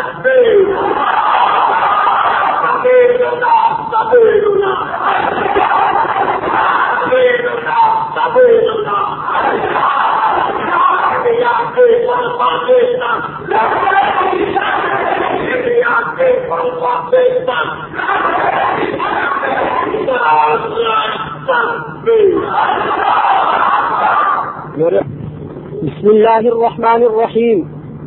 بسم اللہ الرحمن الرحیم.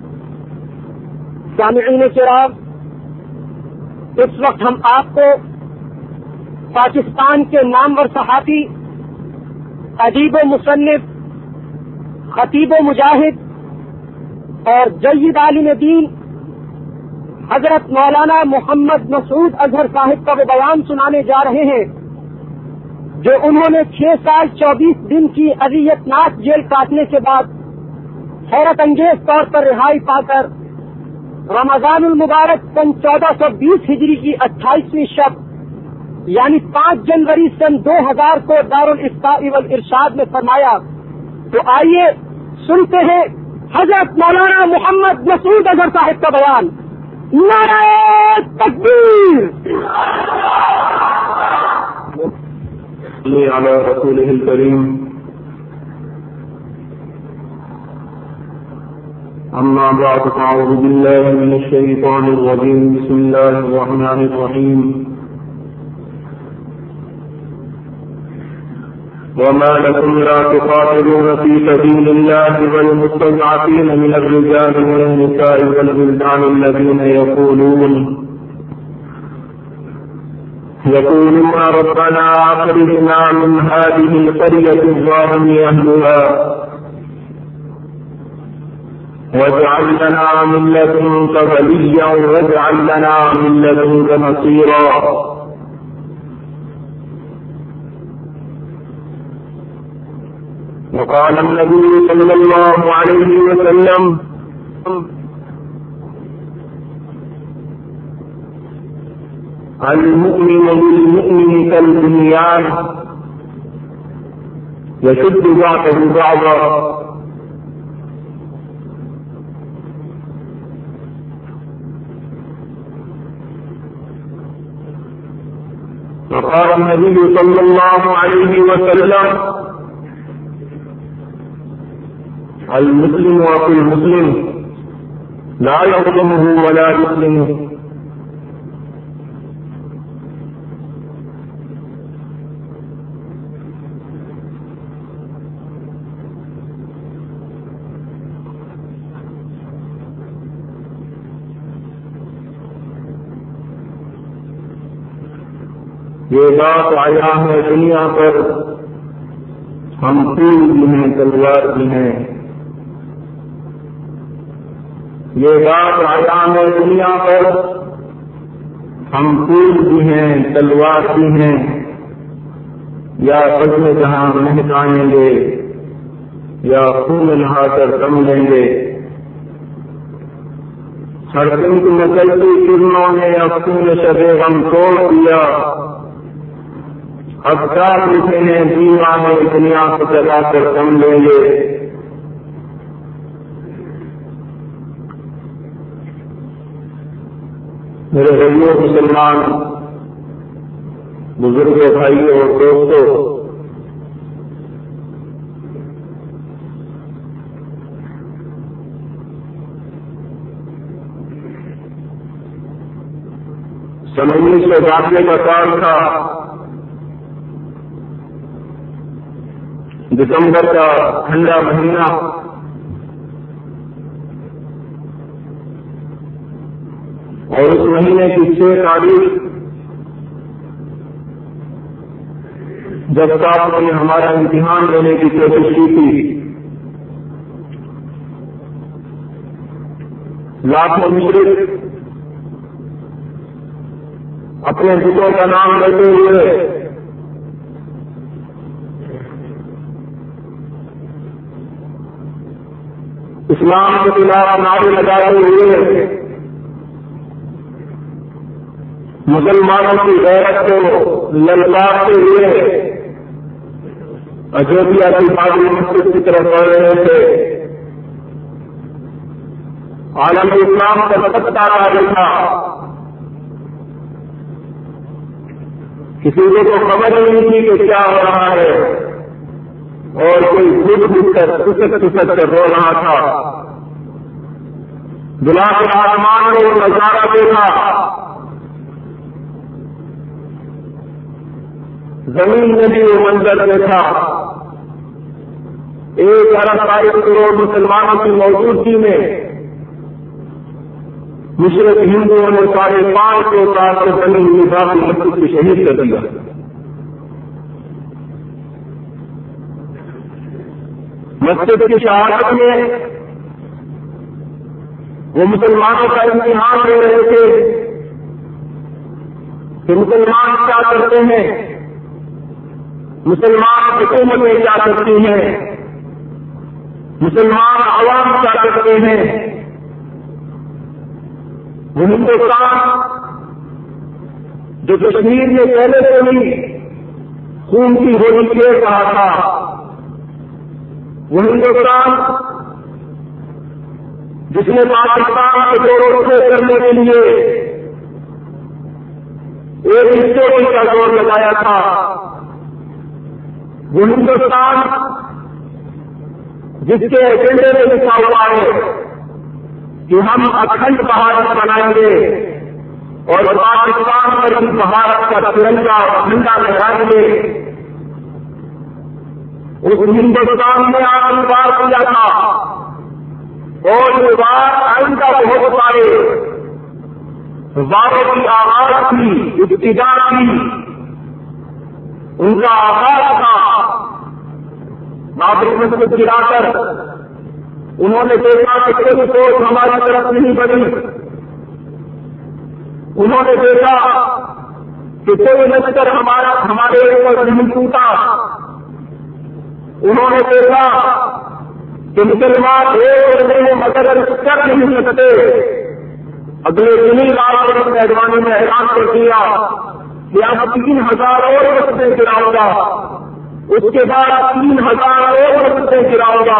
سامعین کرام، اس وقت ہم آپ کو پاکستان کے نامور صحافی، ادیب و مصنف، خطیب و مجاہد اور جید عالم دین حضرت مولانا محمد مسعود اظہر صاحب کا وہ بیان سنانے جا رہے ہیں جو انہوں نے 6 سال 24 دن کی اذیت ناک جیل کاٹنے کے بعد حیرت انگیز طور پر رہائی پا کر رمضان المبارک سن 1420 ہجری کی 28ویں شب یعنی 5 جنوری سن 2000 کو دارالافتاء والارشاد میں فرمایا. تو آئیے سنتے ہیں حضرت مولانا محمد مسعود اظہر صاحب کا بیان. نعرہ تکبیر. علی رسولہ الکریم. اما بعد فاعوذ باللہ من الشیطان الرجیم. بسم اللہ الرحمن الرحیم. وما لكم لا تقاتلون في سبيل الله والمستضعفين من الرجال والنساء والولدان الذين يقولون ربنا أخرجنا من هذه القرية الظالم أهلها واجعل لنا من لدنك وليا واجعل لنا من لدنك نصيرا. وقال النبي صلى الله عليه وسلم المؤمن للمؤمن كالبنيان يشد بعضه بعضا. وقال النبي صلى الله عليه وسلم المسلم أخو المسلم لا يظلمه ولا يظلمه. یہ بات آیا ہے دنیا پر، ہم تیر بھی ہیں تلوار بھی ہیں. یہ بات آیا ہے دنیا پر، ہم پھول بھی ہیں تلوار بھی ہیں. یا قدم جہاں مہکائیں گے یا خون نہا کر دم لیں گے. ہر دن کی نکلتی کرنوں نے اپنے شب غم توڑ دیا. اب کیا لکھے ہیں دیوانے دنیا کو چلا کر دم لیں گے. میرے بھائیوں مسلمان بزرگوں بھائیوں اور دوستوں، سن 1992 کا سال تھا. دسمبر کا ٹھنڈا مہینہ. اور اس مہینے کی 6 تاریخ جب صاحب نے ہمارا امتحان لینے کی کوشش کی تھی، لاکھوں مشرک اپنے بتوں کا نام لیتے ہوئے اسلام کے خلاف نعرے لگائے ہوئے مسلمانوں کی غیرت کو للکارتے ہوئے اجودھیا کی بادی مسجد کی طرف بڑھ رہے تھے. عالم اسلام کا سکتا تاریخ تھا. کسی کو تو خبر ہی نہیں تھی کہ کیا ہو رہا ہے اور کوئی گھٹ کر سسک کر رو رہا تھا. بلاخر آسمان نے وہ نظارہ دیکھا. زمین میں بھی وہ منظر دیکھا. 1.28 کروڑ مسلمانوں کی موجودگی میں مشرق ہندوؤں نے 5.5 سال سے بنی ہوئی باقی مسجد کو شہید کر دیا. مسجد کی شہادت میں وہ مسلمانوں کا امتحان لے رہے تھے کہ مسلمان کیا کرتے ہیں, مسلمان حکومتیں کیا کرتی ہیں, مسلمان عوام کیا کرتے ہیں. وہ ہندوستان جو کشمیر میں پہلے سے ہی خون کی ہولی کھیل رہا تھا, وہ ہندوستان جس نے پاکستان کے جوڑوں سے کرنے کے لیے ایک ہسٹوری کا زور لگایا تھا, وہ ہندوستان جس کے ایجنڈے میں لکھا ہوا ہے کہ ہم اکھنڈ بھارت بنائیں گے اور پاکستان پر اس بھارت کا ترنگا اور جھنڈا لہرائیں گے, اس ہندوستان میں آخری بار کیا تھا اور یہ بات آئندہ بہت سارے واروں کی آواز تھی, ابتدا تھی, ان کا آغاز تھا. بابری مسجد گرا کر انہوں نے دیکھا کہ کوئی سوچ ہماری طرف نہیں بڑھی. انہوں نے دیکھا کہ کوئی لشکر ہمارے اوپر نہیں ٹوٹا. انہوں نے دیکھا کہ مسلمان ایک نہیں مگر کر نہیں سکتے. اگلے دن ہی رات میدوانی میں اعلان کر دیا کہ اب 3000 اور مسجدیں گراؤں گا, اس کے بعد 3000 اور مسجدیں گراؤں گا.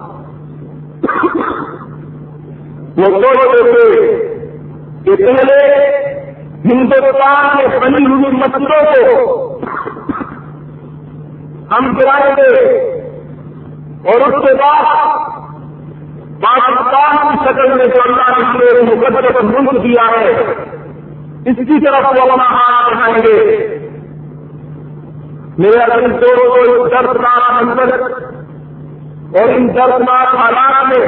وہ سوچتے تھے کہ پہلے ہندوستان میں بنی ہوئی مسجدوں کو ہم گرائیں گے اور اس کے بعد پاکستان کی شکل میں جو اللہ نے مقدس ملک دیا ہے اس کی طرف وہ اپنا ہاتھ بڑھائیں گے. میرے اپنے دونوں دردناک منظر اور ان دردناک حالات میں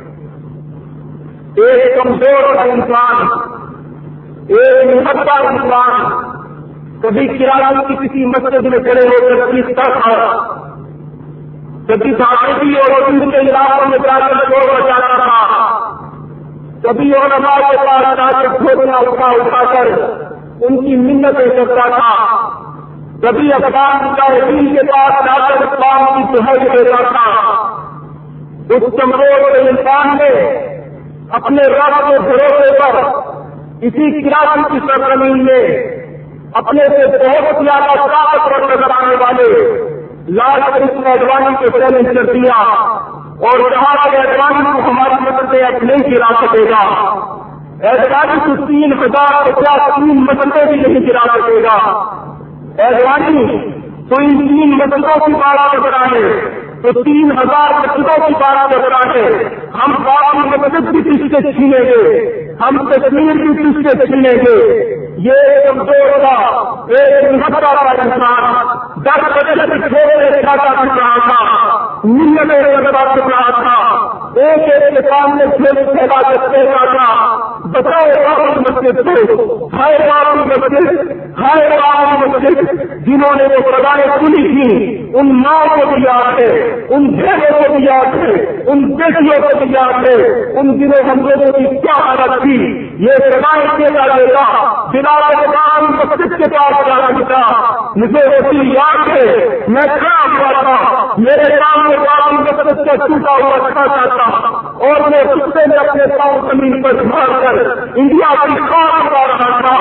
ایک کمزور انسان, ایک نہتا انسان کبھی کراچی کی کسی مسجد میں کھڑے ہو کر چیختا تھا, کبھی ساحلی اور دوسرے علاقوں میں جا کر شور مچاتا تھا, کبھی علماء کے پاس جا کے جھولیاں اٹھا کر ان کی منتیں کرتا تھا, کبھی افغان مجاہدین کے پاس جا کر اسلام کی دہائی دیتا تھا. اس کمزور انسان نے اپنے رب کے بھروسے پر اسی کراچی کی سرزمین میں اپنے سے بہت زیادہ طاقتور نظر آنے والے لال قسم اڈوانی کو چیلنج کر دیا اور کہا کہ اڈوانی کو ہماری مدد اب نہیں گرا سکے گا. اڈوانی کو 3000 مسجدیں بھی نہیں گرا سکے گا. اڈوانی تو ان 3 مسجدوں کی بارہ نظر آئے تو 3000 مسجدوں کی بارہ نظر آئے. ہم باقی مسجد بھی کس سے چھینیں گے, ہم کشمیر بھی کس سے چھینیں گے. یہ کمزور کا ایک نہتا والا انسان 10 بجے سے چھوڑے کھاتا کر رہا تھا, نیل میں نظر کر رہا تھا, ایک کے سامنے کھیل کھیلا کرتے تھا. بتاؤ بابری مسجد کو, ہائے بابری مسجد, ہائے بابری مسجد, جنہوں نے وہ سزائیں سنی تھی ان ماں کو بھی یاد ہے, ان بہنوں کو بھی یاد ہے, ان بیٹیوں کو بھی یاد ہے. ان دنوں ہم لوگوں کی کیا حالت تھی, یہ سزائیں کیا جائے گا بلا مسجد کے پاس جانا تھا. مجھے ہوتی یاد ہے میں کھڑا ہوا تھا, میرے سامنے بابری مسجد کا ٹوٹا ہوا رکھا تھا اور میں کتے میں اپنے پاؤں زمین پر مار کر انڈیا کی خاک اڑا رہا تھا اور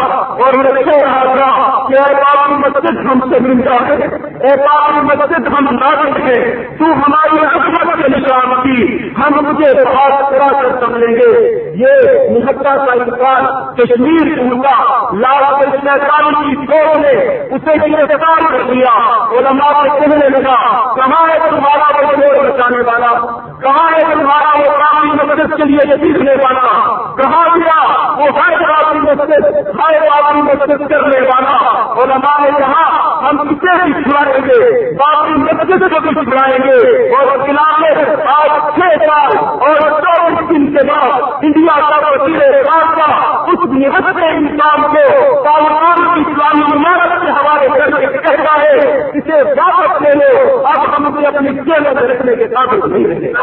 اور میں کہہ رہا تھا کہ اے بابی مسجد ہم سے ملتا ہے، اے بابی مسجد ہم ناظر ہیں، تو ہماری عظمت کے نشان کی، ہم تجھے بہت کرا کر سمجھیں گے۔ یہ محبت کا انسان کشمیر پہنچا، لال شیطان کی چوروں نے اسے گرفتار کر دیا۔ علماء سے کہنے لگا کہاں ہے تمہارا وہ چور بچانے والا، کہاں ہے تمہارا وہ بابی مسجد کے لیے جیتنے والا، کہاں گیا وہ ہر بابی مسجد ہر بابی مسجد کرنے والا۔ علماء نے کہا ہم کسے بھی چھڑائیں گے، بابی مسجد کو بھی چھڑائیں گے۔ اور خلاف آج 6 سال اور 24 دن کے بعد انڈیا کا وزیر خارجہ اس نہت انسان کو طالبان کی اسلامی عمارت کے حوالے کر کے کہتا ہے اسے واپس لے لو، اب ہم اسے اپنی جیل میں رکھنے کے قابل نہیں رہے۔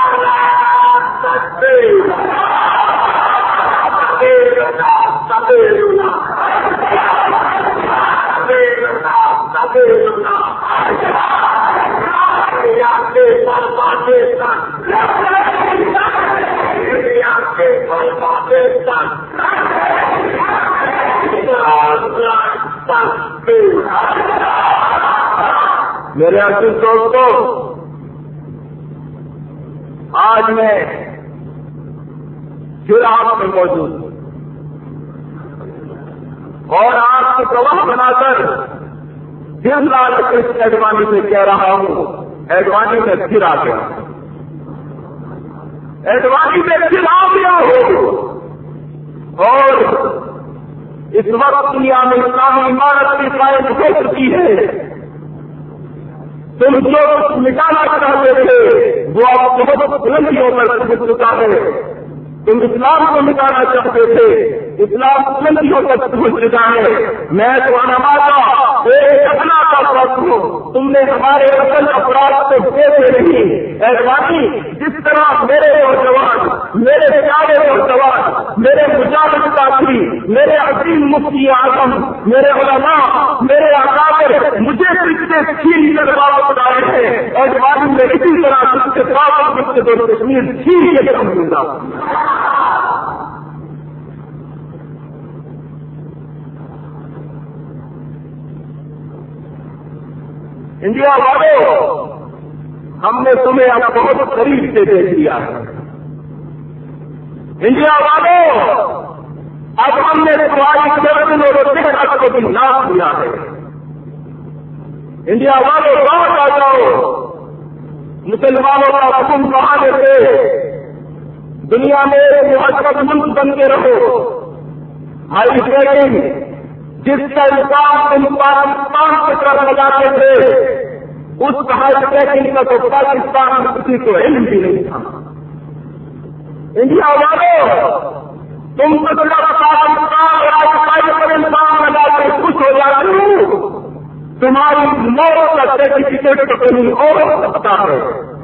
میرے عزیز دوستو، آج میں پھر آپ میں موجود ہوں اور آپ کو گواہ بنا کر پھر لال کرشن اڈوانی سے کہہ رہا ہوں، اڈوانی میں پھر آ گیا، اڈوانی میں پھر آ گیا ہو۔ اور اس وقت دنیا میں اسلامی عمارت کی قائم ہو چکی ہے۔ تم جو مٹانا چاہتے تھے وہ آپ بہت بلندیوں پر پہنچ چکا ہے۔ تم اسلام کو مٹانا چاہتے تھے، اسلام بلندیوں پر پہنچ چکا ہے۔ میں تمہارا ایک اپنا کا فرق ہوں، تم نے ہمارے اصل افراد کو دیتے نہیں۔ احتیاطی جس طرح میرے نوجوان، میرے پیارے نوجوان، میرے مجاہد ساتھی، میرے عظیم مفتی اعظم، میرے علماء، میرے اکابر مجھے پچھلے چھین کر واپس آئے ہیں، احتیاطی میں اسی طرح اس کے واپس کشمیر چھین کے کم دوں گا۔ انڈیا والوں، ہم نے تمہیں اب بہت قریب سے دیکھ لیا ہے۔ انڈیا والوں، اب ہم نے تمہاری گردن اور چہرہ کو بھی ناپ دیا ہے۔ انڈیا والوں واپس آ جاؤ، مسلمانوں کا حکم کہانے سے دنیا میں مہذب ملک بن کے رہو۔ ہائی ٹریکنگ جس کا الزام تم پاکستان کی طرف لگاتے تھے، اس ہائی ٹریکنگ کا تو پاکستان میں کسی کو علم بھی نہیں تھا۔ انڈیا والوں، تم کو پاکستان اور آئی پر الزام لگا کے خوش ہو جاتے ہو، تمہاری موت کا سرٹیفکیٹ تو کہیں اور ہوتا ہے،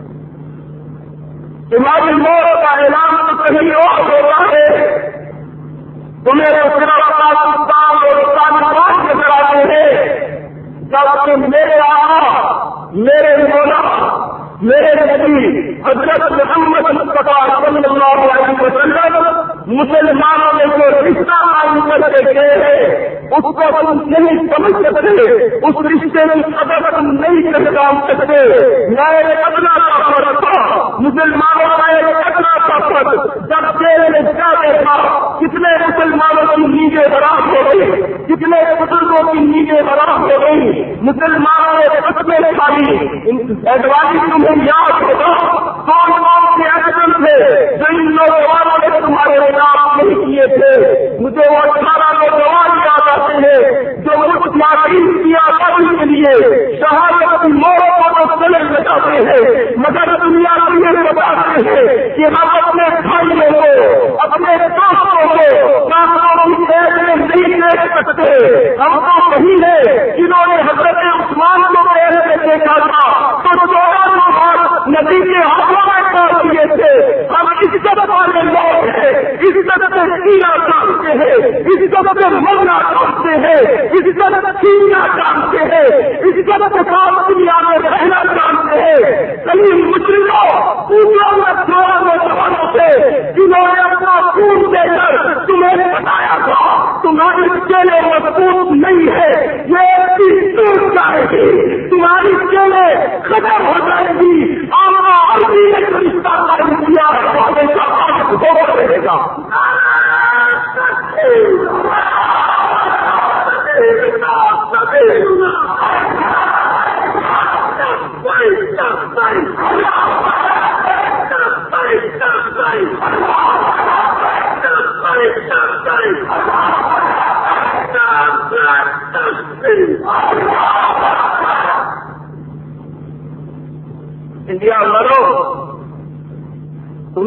تمہاری موت کا اعلان تو کہیں اور ہوتا ہے۔ تمہیں پاکستان اور طالبان نظر آتے ہیں، جب تم میرے آقا، میرے مولا، میرے نبی حضرت محمد مصطفیٰ صلی اللہ علیہ وسلم مسلمانوں میں جو رشتہ قائم کرتے گئے ہیں اس کو تم نہیں سمجھ سکتے، اس رشتے میں قدر تم نہیں پہچان سکتے۔ میں ایک ادنا کا فرق تھا، مسلمانوں کا ایک ادنا کا فرق، جب تیرے میں کیا دیکھا کتنے مسلمانوں کی نیندیں حرام ہو گئی، کتنے بزرگوں کی نیندیں حرام ہو گئی، مسلمانوں نے قسمیں کھائی۔ ایڈوانی تمہیں یاد ہوگا کون کون سے ایکشن تھے جو ان نوجوانوں نے تمہارے خلاف نہیں کیے تھے۔ مجھے وہ 18 نوجوان یاد آتے ہیں جو ملک معافی کی آزادی کے لیے شہادت کی موڑوں کو چلے بچاتے ہیں، مگر دنیا کو یہ بتاتے ہیں کہ ہم اپنے بھائیوں کو، اپنے دوستوں کو کافروں کی قید میں نہیں دیکھ سکتے۔ ہم تو وہی ہے جنہوں نے حضرت عثمان کو قید میں دیکھا تھا تو 14 بار نبی کے ہاتھوں میں ڈال دیے تھے۔ ہم عزت والے لوگ ہیں، عزت سے سینا جانتے ہیں، عزت سے مرنا جانتے ہیں، عزت سینا جانتے ہیں، عزت کے ساتھ دنیا میں رہنا جانتے ہیں۔ کئی مجرموں پوروں میں 18 نوجوانوں سے جنہوں نے اپنا خون دے کر تمہیں بتایا تھا تمہاری چیلے مضبوط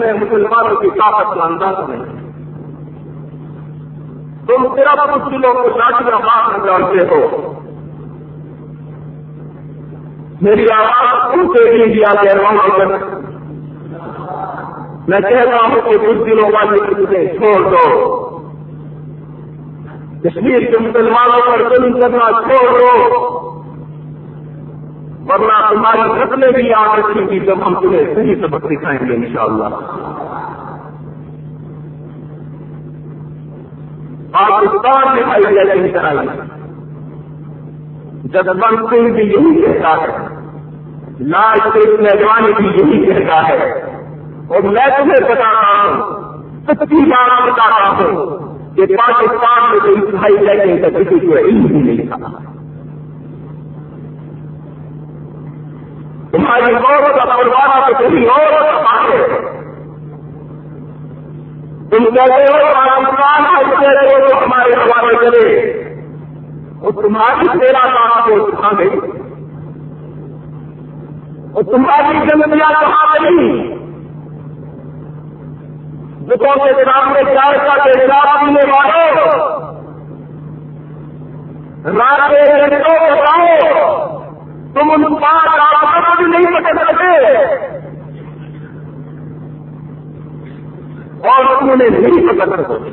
تمہیں مسلمانوں کی طاقت کا اندازہ نہیں. تم صرف مسلموں کو شادیاں مارنا جانتے ہو. میری آواز تم سے انڈیا کہہ رہا ہوں. میں کہہ رہا ہوں کہ کچھ دنوں والے تمہیں چھوڑ دو. کشمیر کے مسلمانوں پر ظلم کرنا چھوڑ دو، ورنہ تمہاری نسلیں بھی یاد رکھیں گی جب ہم تمہیں صحیح سبق سکھائیں گے انشاءاللہ. پاکستان میں الیکشن کرائی، جگبند سنگھ بھی یہی کہتا ہے، لاج شریف نوجوانی بھی یہی کہتا ہے، اور میں تمہیں بتا رہا ہوں، سچی بات بتا رہا ہوں کہ پاکستان میں کوئی انتہائی الیکشن کا کسی کو علم ہی نہیں تھا. تمہاری غور کا پروارہ تو کسی اور کا ہے. تم کہتے ہو پاکستان کہتے رہے ہو ہمارے حوالے چلے، اور تمہاری تیرا کہاں کو اٹھا گئی، اور تمہاری جنگلیاں کہاں گئی. دکھوں کے سامنے چائے کا تیزاب پینے والے رات کے گھنٹوں کو جاؤ، تم ان 5 آدمیوں کو بھی نہیں پکڑ سکتے، اور تم انہیں نہیں پکڑ سکتے.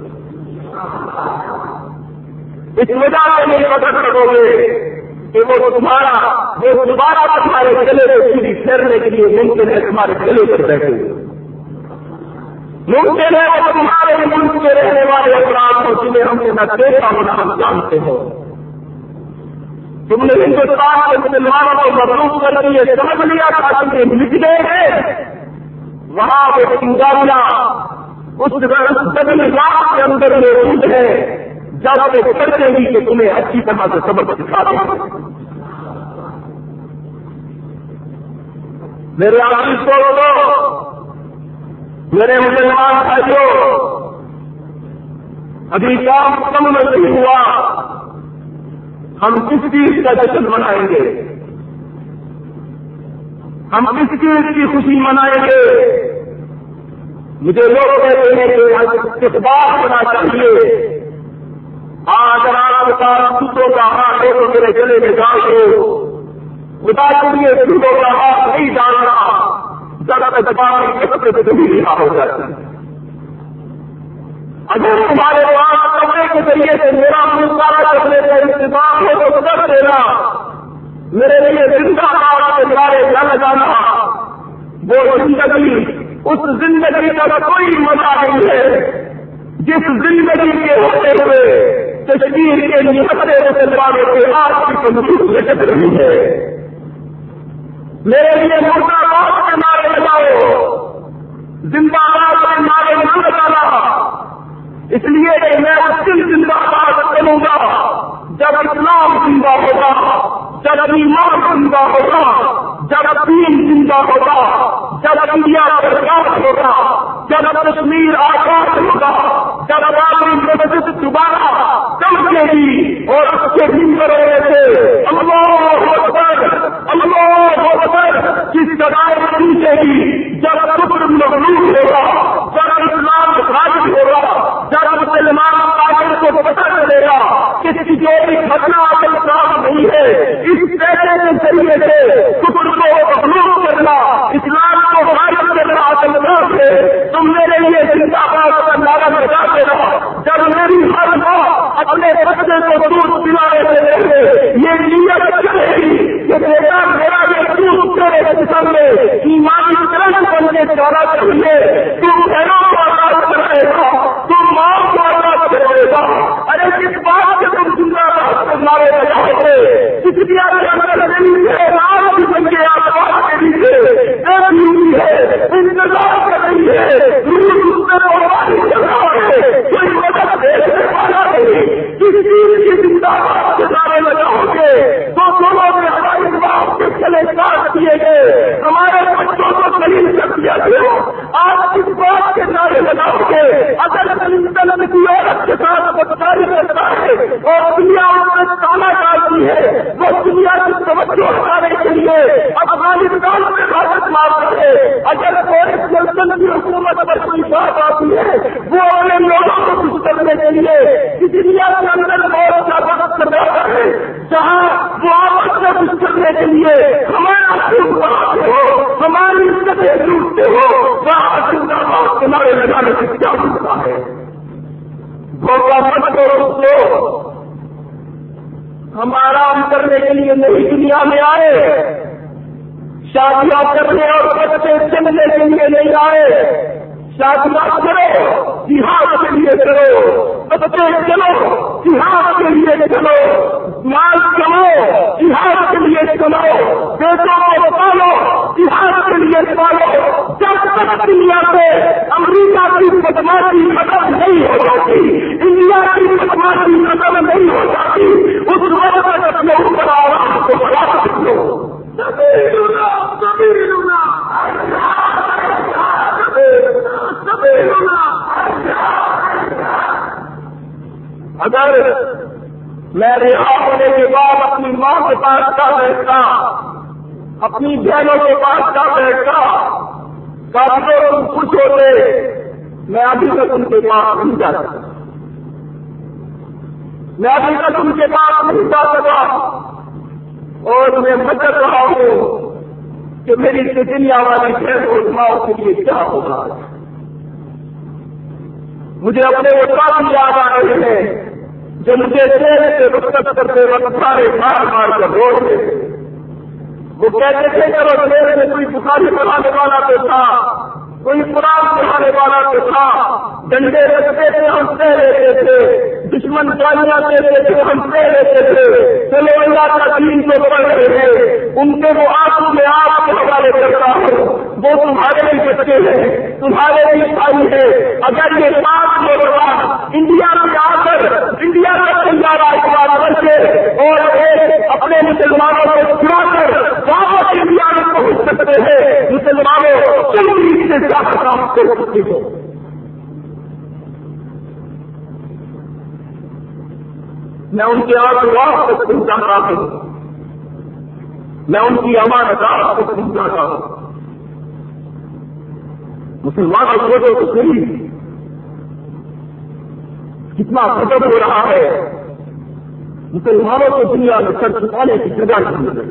اس وجہ سے نہیں پکڑ سکو گے کہ وہ تمہارا وہ دوبارہ تمہارے گلے کو سیدھی پھیرنے کے لیے ممکن ہے تمہارے گلے پر بیٹھے ہوئے. ممکن ہے وہ تمہارے ملک کے رہنے والے افراد کو جنہیں ہم نے نہ دیکھا ہونا ہم جانتے ہو. تم نے ہندوستان کے مسلمانوں کو مضبوط کرنے کے لیے سمجھ لیا تھا کہ مل گئے ہیں وہاں وہ سنگاریاں اس رات کے اندر موجود ہے جب وہ کرتے گی کہ تمہیں اچھی طرح سے سبق سکھا دیں. میرے عزیز دوستو، میرے مسلمان بھائیوں، ابھی کام کم نہیں ہوا، ہم کس چیز کا جشن منائیں گے، ہم کس چیز کی خوشی منائیں گے. مجھے لوگ کہتے ہیں کہ کس بات ہونا چاہیے. آج رات کا دوسروں کا ہاتھ ہو تو میرے گلے میں ڈال دو، خدا کے لیے دوسروں کا ہاتھ نہیں ڈالنا زیادہ دباؤ کپڑے سے بھی رہا ہو جاتا ہے. اگر تمہارے پاس کپڑے کے ذریعے سے میرا ملکارا کرنے کا انتظام ہو تو کر دینا. میرے لیے زندہ کے دوارے جل جانا، وہ زندگی اس زندگی کا کوئی مزہ نہیں ہے جس زندگی کے ہوتے ہوئے کشمیر کے نہتے مسلمانوں کے آج کی تندرست لچک رہی ہے. میرے لیے مردہ باد کے نعرے لگاؤ، زندہ باد کے نعرے نہ لگانا، اس لیے کہ میں اس دن زندہ باد کروں گا جب اسلام زندہ ہوگا، جب ایمان زندہ ہوگا، جب دین زندہ ہوگا، جب انڈیا سرکار ہوگا، جب کشمیر آزاد ہوگا، جب عوامی مسجد دوبارہ چمکے گی اور اس کے ممبروں میں سے اللہ اکبر کی صدائیں پوچھے گی. جب کفر مغلوب ہوگا، جب اسلام غالب ہوگا، جب مسلمان کافر کو پتہ چلے گا کہ جو بھی گھٹنا عمل کام نہیں ہے، اس پیسے کے ذریعے سے کفر کو مغلوب کرنا، اسلام کو غالب کرنا عمل کام ہے. تم میرے لیے زندہ باد کا نعرہ لگا دینا. جب میری ہر ماں اپنے بچے کو دودھ پلانے سے رہے یہ نیت کرے گی کہ بیٹا میرا یہ دودھ تیرے جسم میں ایمانی کرن بننے جانا چاہیے، تم بہنوں کو آزاد کرے گا، تم ماں کو آزاد کرے گا. ارے کس بات سے تم زندہ باد کے نعرے لگاؤ گے؟ کس دیا کے اندر نہیں ہے رات کی بنکے آسمان کے نیچے ہے انتظار کر رہی ہے، کوئی مدد دینے والا نہیں. کس چیز کی زندہ باد کے نعرے لگاؤ گے تو دونوں میں ہماری باپ کے چلے کاٹ دیے گئے، ہمارے بچوں کو دلیل کر دیا گیا. آپ کس بات کے نعرے لگاؤ گے؟ اگر دلن کی عورت کے ساتھ بدکاری کرتا ہے اور دنیا اس میں تانا ڈالتی ہے، وہ دنیا کی توجہ ہٹانے کے لیے افغانستان میں بھارت مارتا ہے. اگر کوئی لندن کی حکومت پر کوئی بات آتی ہے وہ اپنے لوگوں کو کچھ کرنے کے لیے اس دنیا کے اندر بہت زیادہ وقت کر رہا ہے جہاں وہ آپس میں کچھ کرنے کے لیے ہماری عزتیں لوٹتے ہو وہاں تمہارے لگانے سے کیا ہوتا ہے دھوکہ مت کرو دوستو ہم آرام کرنے کے لیے نئی دنیا میں آئے شادیاں کرنے اور بچے چلنے کے لیے نہیں آئے شادیاں کرو جہاد کے لیے کرو بچے چلو جہاد کے لیے چلو مال کماؤ جہاد کے لیے چلاؤ بیٹوں کو پالو جہاد کے لیے پالو جب تک دنیا سے امریکہ کی بدماشی ختم نہیں ہو جاتی انڈیا کی بدماشی ختم نہیں ہو جاتی اس وقت تک اپنے اوپر آرام کو بڑھا سکتے ہو اگر میں رہا ہونے کے بعد اپنی ماں کے پاس کا بیٹھتا اپنی بہنوں کے پاس کا بیٹھتا کافی تم خوش ہوتے میں ابھی تک ان کے پاس نہیں جا سکتا میں ابھی تک ان کے پاس نہیں جا سکا اور میں بچت رہا ہوں کہ میری دنیا والی بہن اور ماں کے لیے کیا ہوگا مجھے اپنے وہ کام یاد آ رہے ہیں جو مجھے چہرے سے رخصت کرتے وقت سارے مار مار کر روڑتے وہ کہتے تھے چلو چہرے میں کوئی بخاری پڑھانے والا تو تھا کوئی قرآن پڑھانے والا تو تھا ڈنڈے رکھتے تھے ہم سہ لیتے تھے دشمن گالیاں دیتے تھے ہم سہ لیتے تھے چلو اللہ کا دین کو پڑھ رہے ہیں ان کے وہ آنسو میں آپ کے حوالے کرتا ہوں وہ تمہارے بھی بچے ہیں تمہارے بھی بھائی ہیں اگر یہ بات نوجوان انڈیا میں آ کر انڈیا کا سنجارا اخبار بن کے اور اپنے مسلمانوں کو چھڑا کر واپس انڈیا میں پہنچ سکتے ہیں مسلمانوں چند سے زیادہ کام کر سکتے ہو میں ان کے آنکھ تک پہنچا رہا ہوں میں ان کی امانت تک پہنچا رہا ہوں مسلمانوں کو تو صحیح کتنا ختم ہو رہا ہے مسلمانوں کو دنیا میں سر چھپانے کی جگہ نہیں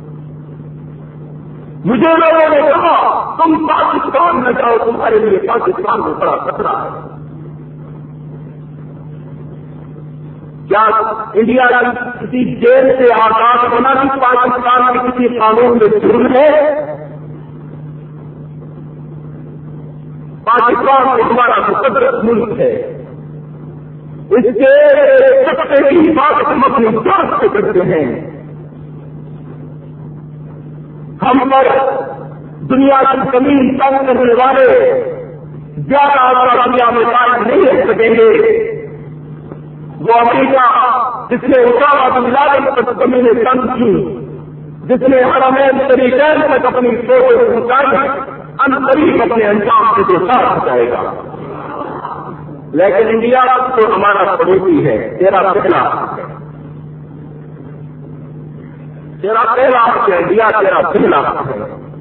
مجھے لوگوں نے کہا تم پاکستان میں جاؤ تمہارے لیے پاکستان میں بڑا خطرہ ہے کیا انڈیا کی کسی جیل سے آزاد ہونا بھی پاکستان کے کسی قانون میں جرم ہے پاکستان ہمارا مقدس ملک ہے اس کے سب کی حفاظت ہم اپنی جان سے کرتے ہیں ہم پر دنیا کی زمین تنگ کرنے والے زیادہ دنیا میں قائم نہیں رہ سکیں گے وہ امریکہ جس نے اسامہ بن لادن پر زمینیں تنگ کی جس نے حرمین شریفین تک اپنی سوچ پہنچائی انقریب اپنے انجام سے تو ساتھ جائے گا لیکن انڈیا تو ہمارا پڑوسی ہے تیرا پہلا ہے انڈیا تیرا پہلا ہے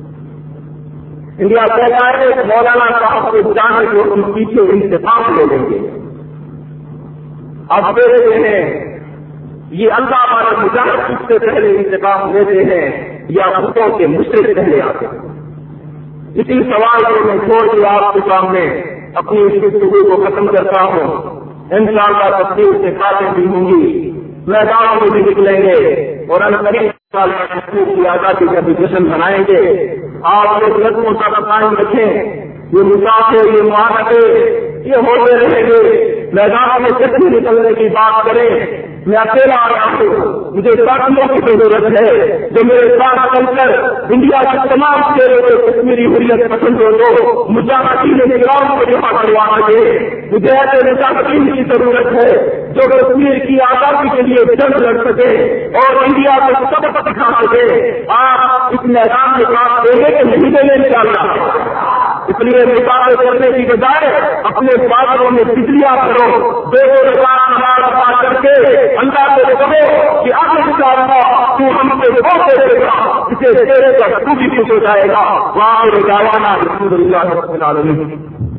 انڈیا کہتا ہے مولانا صاحب کے جانے کو ہم پیچھے انتخاب لے لیں گے اب دیکھتے ہیں یہ اللہ ہمارا مجاہد اس سے پہلے انتخاب لیتے ہیں یا خطوں کے مشرق پہلے آتے ہیں اسی سوال کو میں چھوڑ کے آپ کے سامنے اپنی اس گفتگو کو ختم کرتا ہوں انشاءاللہ تفصیل سے باتیں بھی ہوں گی میدانوں میں بھی نکلیں گے اور کی آزادی کا بھی جشن منائیں گے آپ لوگ لوگوں کا قائم رکھیں یہ مسافر یہ معاہدے یہ ہوتے رہیں گے میدانوں میں کتنی نکلنے کی بات کریں میں اکیلا آ رہا ہوں مجھے ساتھیوں کی ضرورت ہے جو میرے ساتھ چل کر انڈیا کے تمام چہرے کو کشمیری حریت پسند ہو مجاہدین کرام کو جمع کروا دے مجھے ایسے مجاہدین کی ضرورت ہے جو کشمیر کی آزادی کے لیے جنگ لڑ سکے اور انڈیا کو سبق دکھا سکے آپ اس میدان میں کام دیں گے کہ نہیں دیں گے انشاءاللہ اس لیے مقابلے کرنے کی بجائے اپنے بازاروں میں بجلیاں کرو 2 رکعت نماز پڑھ کر کر کے اللہ کو کہو کہ آخر تو ہم سے بہت دے گا، اسے تیرے پر تو بھی خوش ہو جائے گا۔ وہاں رجاوانا الحمد للہ رب العالمین۔